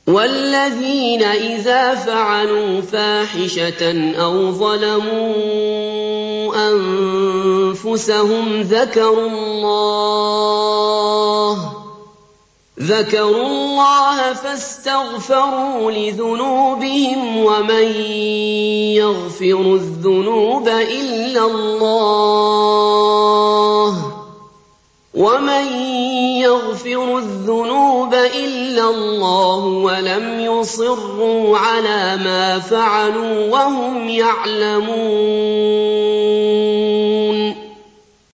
وَالَّذِينَ إِذَا فَعَلُوا فَاحِشَةً أَوْ ظَلَمُوا أَنفُسَهُمْ ذَكَرُوا اللَّهَ فَاسْتَغْفَرُوا لِذُنُوبِهِمْ وَمَن يَغْفِرُ الذُّنُوبَ إِلَّا اللَّهُ وَلَمْ يُصِرُّوا عَلَىٰ مَا فَعَلُوا وَهُمْ يَعْلَمُونَ